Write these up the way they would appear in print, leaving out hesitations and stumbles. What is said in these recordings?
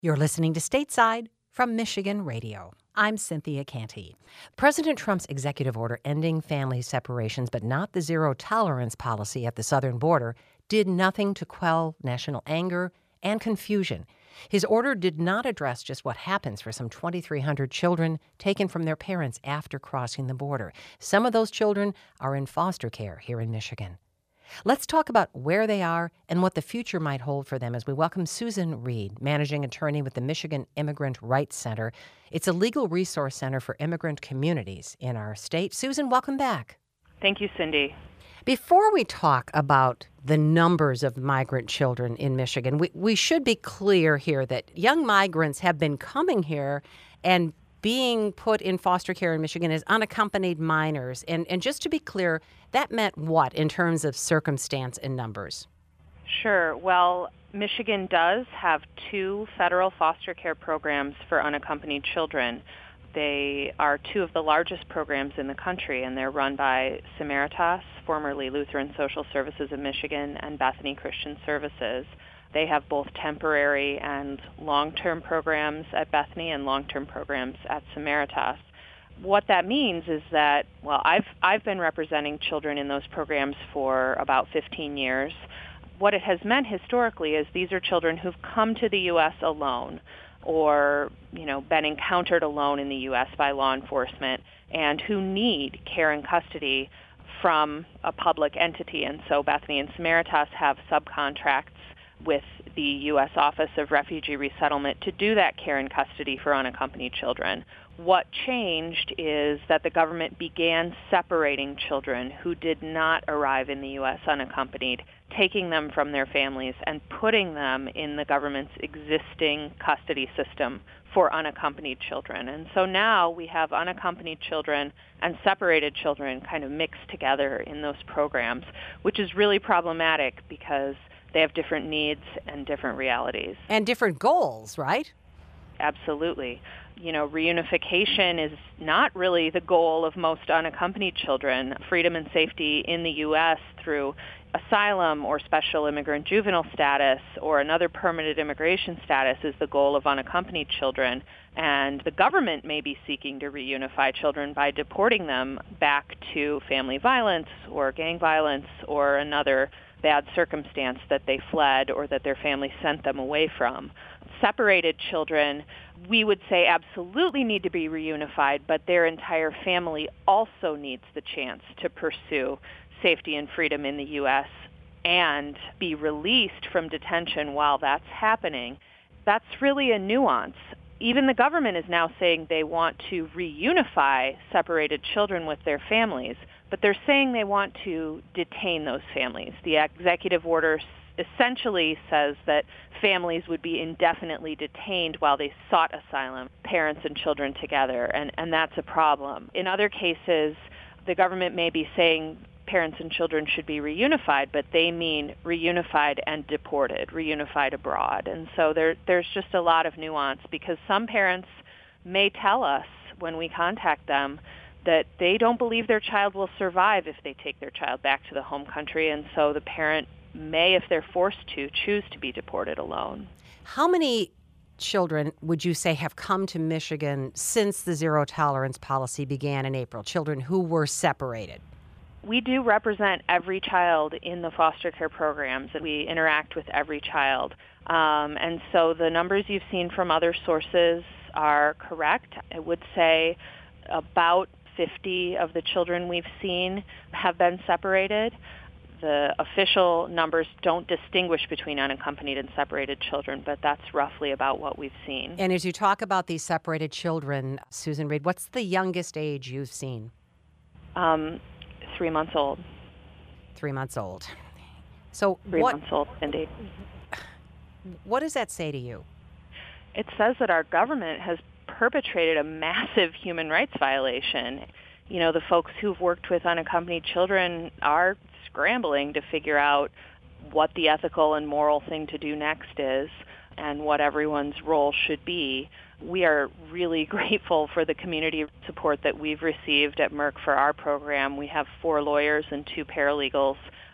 You're listening to Stateside from Michigan Radio. I'm Cynthia Canty. President Trump's executive order ending family separations, but not the zero-tolerance policy at the southern border, did nothing to quell national anger and confusion. His order did not address just what happens for some 2,300 children taken from their parents after crossing the border. Some of those children are in foster care here in Michigan. Let's talk about where they are and what the future might hold for them as we welcome Susan Reed, managing attorney with the Michigan Immigrant Rights Center. It's a legal resource center for immigrant communities in our state. Susan, welcome back. Thank you, Cindy. Before we talk about the numbers of migrant children in Michigan, we should be clear here that young migrants have been coming here and being put in foster care in Michigan as unaccompanied minors. And just to be clear, that meant what in terms of circumstance and numbers? Sure. Well, Michigan does have 2 federal foster care programs for unaccompanied children. They are 2 of the largest programs in the country, and they're run by Samaritas, formerly Lutheran Social Services of Michigan, and Bethany Christian Services. They have both temporary and long-term programs at Bethany and long-term programs at Samaritas. What that means is that, well, I've been representing children in those programs for about 15 years. What it has meant historically is these are children who've come to the U.S. alone or, been encountered alone in the U.S. by law enforcement and who need care and custody from a public entity. And so Bethany and Samaritas have subcontracts with the U.S. Office of Refugee Resettlement to do that care and custody for unaccompanied children. What changed is that the government began separating children who did not arrive in the U.S. unaccompanied, taking them from their families and putting them in the government's existing custody system for unaccompanied children. And so now we have unaccompanied children and separated children kind of mixed together in those programs, which is really problematic because they have different needs and different realities. And different goals, right? Absolutely. Reunification is not really the goal of most unaccompanied children. Freedom and safety in the U.S. through asylum or special immigrant juvenile status or another permanent immigration status is the goal of unaccompanied children. And the government may be seeking to reunify children by deporting them back to family violence or gang violence or another bad circumstance that they fled or that their family sent them away from. Separated children, we would say absolutely need to be reunified, but their entire family also needs the chance to pursue safety and freedom in the U.S. and be released from detention while that's happening. That's really a nuance. Even the government is now saying they want to reunify separated children with their families, but they're saying they want to detain those families. The executive order essentially says that families would be indefinitely detained while they sought asylum, parents and children together, and that's a problem. In other cases, the government may be saying parents and children should be reunified, but they mean reunified and deported, reunified abroad. And so there's just a lot of nuance because some parents may tell us when we contact them that they don't believe their child will survive if they take their child back to the home country, and so the parent may, if they're forced to, choose to be deported alone. How many children would you say have come to Michigan since the zero-tolerance policy began in April, children who were separated? We do represent every child in the foster care programs, and we interact with every child. And so the numbers you've seen from other sources are correct. I would say about 50 of the children we've seen have been separated. The official numbers don't distinguish between unaccompanied and separated children, but that's roughly about what we've seen. And as you talk about these separated children, Susan Reed, what's the youngest age you've seen? 3 months old. 3 months old. So 3 months old, indeed. What does that say to you? It says that our government has perpetrated a massive human rights violation. The folks who've worked with unaccompanied children are scrambling to figure out what the ethical and moral thing to do next is and what everyone's role should be. We are really grateful for the community support that we've received at Merck for our program. We have 4 lawyers and 2 paralegals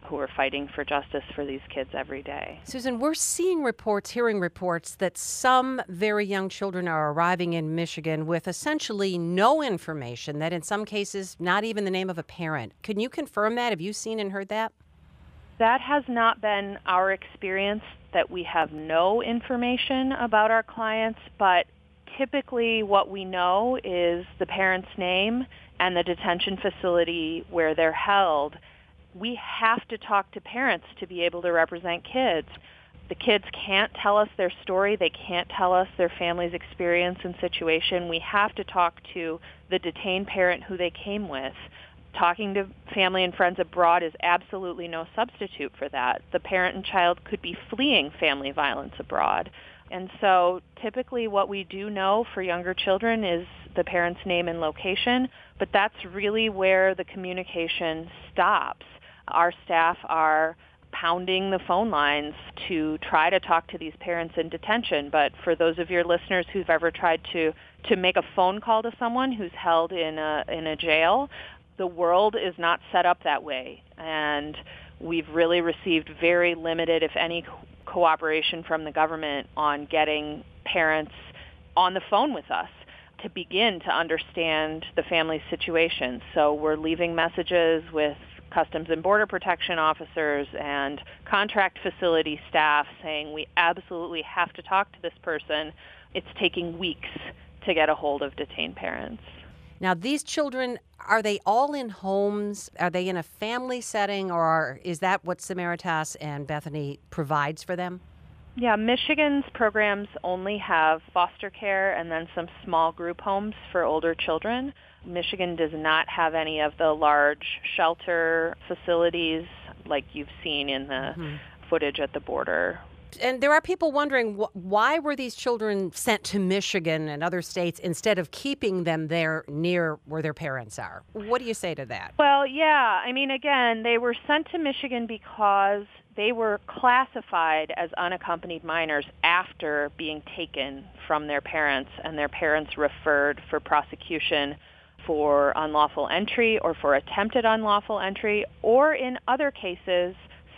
who are fighting for justice for these kids every day. Susan, we're seeing reports, hearing reports that some very young children are arriving in Michigan with essentially no information, that in some cases, not even the name of a parent. Can you confirm that? Have you seen and heard that? That has not been our experience, that we have no information about our clients, but typically what we know is the parent's name and the detention facility where they're held. We have to talk to parents to be able to represent kids. The kids can't tell us their story. They can't tell us their family's experience and situation. We have to talk to the detained parent who they came with. Talking to family and friends abroad is absolutely no substitute for that. The parent and child could be fleeing family violence abroad. And so typically what we do know for younger children is the parent's name and location, but that's really where the communication stops. Our staff are pounding the phone lines to try to talk to these parents in detention. But for those of your listeners who've ever tried to make a phone call to someone who's held in a jail, the world is not set up that way. And we've really received very limited, if any, cooperation from the government on getting parents on the phone with us to begin to understand the family's situation. So we're leaving messages with Customs and Border Protection officers and contract facility staff saying we absolutely have to talk to this person. It's taking weeks to get a hold of detained parents. Now, these children, are they all in homes? Are they in a family setting, or is that what Samaritas and Bethany provides for them? Yeah, Michigan's programs only have foster care and then some small group homes for older children. Michigan does not have any of the large shelter facilities like you've seen in the footage at the border. And there are people wondering, why were these children sent to Michigan and other states instead of keeping them there near where their parents are? What do you say to that? Well, yeah. I mean, again, they were sent to Michigan because they were classified as unaccompanied minors after being taken from their parents, and their parents referred for prosecution for unlawful entry or for attempted unlawful entry, or in other cases,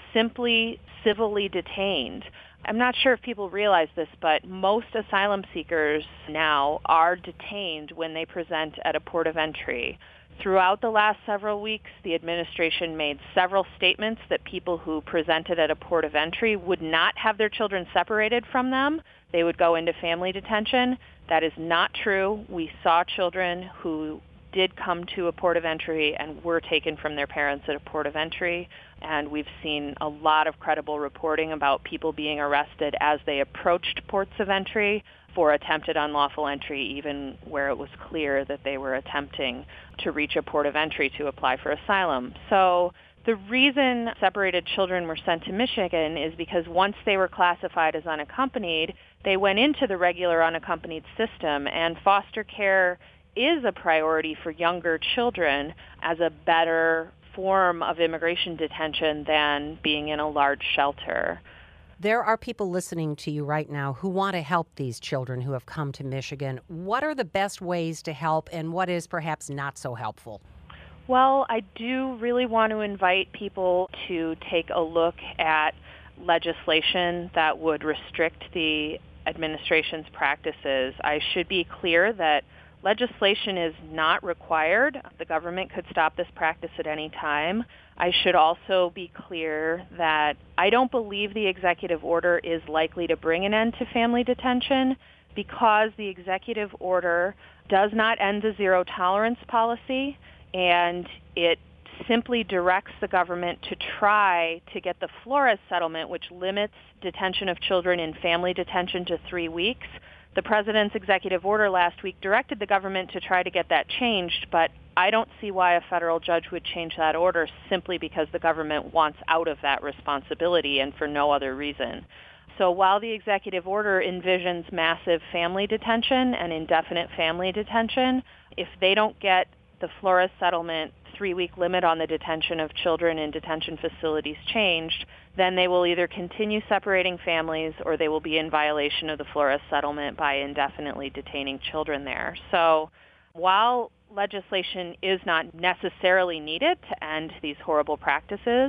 simply civilly detained. I'm not sure if people realize this, but most asylum seekers now are detained when they present at a port of entry. Throughout the last several weeks, the administration made several statements that people who presented at a port of entry would not have their children separated from them. They would go into family detention. That is not true. We saw children who did come to a port of entry and were taken from their parents at a port of entry. And we've seen a lot of credible reporting about people being arrested as they approached ports of entry for attempted unlawful entry, even where it was clear that they were attempting to reach a port of entry to apply for asylum. So the reason separated children were sent to Michigan is because once they were classified as unaccompanied, they went into the regular unaccompanied system, and foster care is a priority for younger children as a better form of immigration detention than being in a large shelter. There are people listening to you right now who want to help these children who have come to Michigan. What are the best ways to help, and what is perhaps not so helpful? Well, I do really want to invite people to take a look at legislation that would restrict the administration's practices. I should be clear that legislation is not required. The government could stop this practice at any time. I should also be clear that I don't believe the executive order is likely to bring an end to family detention, because the executive order does not end the zero tolerance policy, and it simply directs the government to try to get the Flores settlement, which limits detention of children in family detention to 3 weeks. The president's executive order last week directed the government to try to get that changed, but I don't see why a federal judge would change that order simply because the government wants out of that responsibility and for no other reason. So while the executive order envisions massive family detention and indefinite family detention, if they don't get the Flores settlement 3-week limit on the detention of children in detention facilities changed, then they will either continue separating families or they will be in violation of the Flores settlement by indefinitely detaining children there. So while legislation is not necessarily needed to end these horrible practices,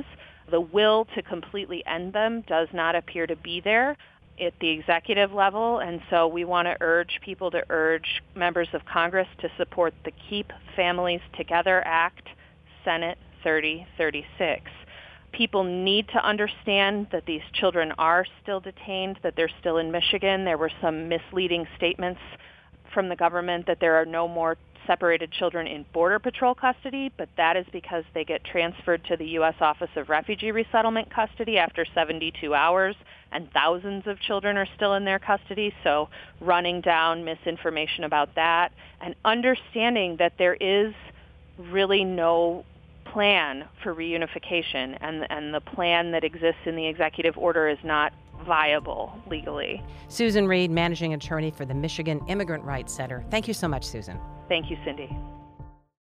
The will to completely end them does not appear to be there at the executive level, and so we want to urge members of Congress to support the Keep Families Together Act, Senate 3036. People need to understand that these children are still detained, that they're still in Michigan. There were some misleading statements from the government that there are no more separated children in Border Patrol custody, but that is because they get transferred to the U.S. Office of Refugee Resettlement custody after 72 hours, and thousands of children are still in their custody. So running down misinformation about that and understanding that there is really no plan for reunification, and the plan that exists in the executive order is not viable legally. Susan Reed, managing attorney for the Michigan Immigrant Rights Center. Thank you so much, Susan. Thank you, Cindy.